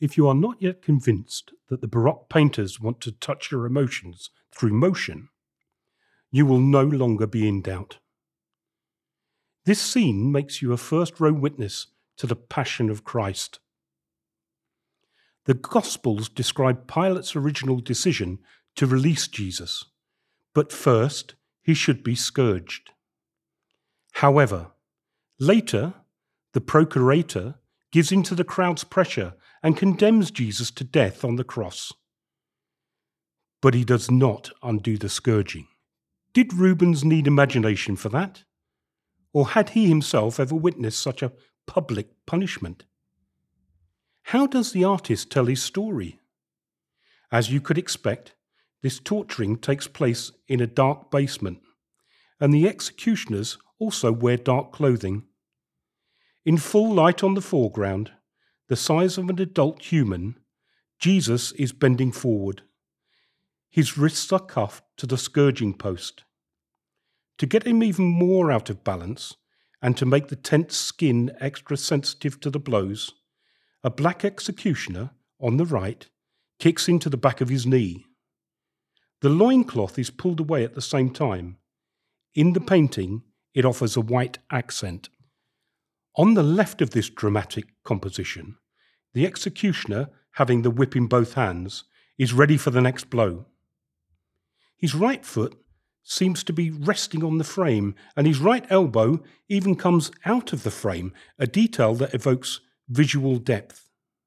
If you are not yet convinced that the Baroque painters want to touch your emotions through motion, you will no longer be in doubt. This scene makes you a first-row witness to the Passion of Christ. The Gospels describe Pilate's original decision to release Jesus, but first he should be scourged. However, later, the procurator gives in to the crowd's pressure and condemns Jesus to death on the cross. But he does not undo the scourging. Did Rubens need imagination for that? Or had he himself ever witnessed such a public punishment? How does the artist tell his story? As you could expect, this torturing takes place in a dark basement, and the executioners also wear dark clothing. In full light on the foreground, the size of an adult human, Jesus is bending forward. His wrists are cuffed to the scourging post. To get him even more out of balance, and to make the tense skin extra sensitive to the blows, a black executioner, on the right, kicks into the back of his knee. The loincloth is pulled away at the same time. In the painting, it offers a white accent. On the left of this dramatic composition, the executioner, having the whip in both hands, is ready for the next blow. His right foot seems to be resting on the frame, and his right elbow even comes out of the frame, a detail that evokes visual depth.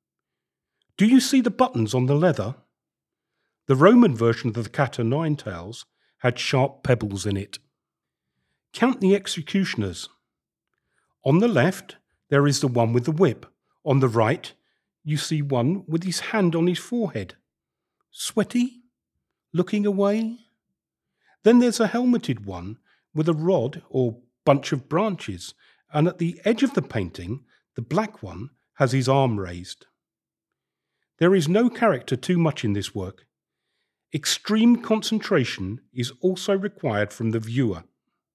Do you see the buttons on the leather? The Roman version of the cat o' nine tails had sharp pebbles in it. Count the executioners. On the left, there is the one with the whip. On the right, you see one with his hand on his forehead. Sweaty? Looking away? Then there's a helmeted one with a rod or bunch of branches, and at the edge of the painting, the black one has his arm raised. There is no character too much in this work. Extreme concentration is also required from the viewer.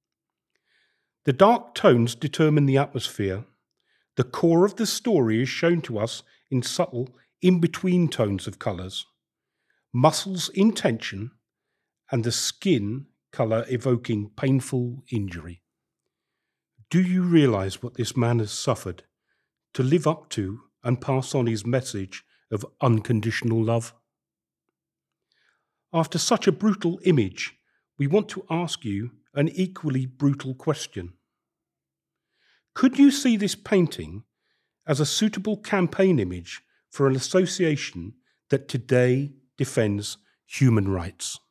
The dark tones determine the atmosphere. The core of the story is shown to us in subtle, in-between tones of colours. Muscles in tension, and the skin colour evoking painful injury. Do you realise what this man has suffered to live up to and pass on his message of unconditional love? After such a brutal image, we want to ask you an equally brutal question. Could you see this painting as a suitable campaign image for an association that today defends human rights?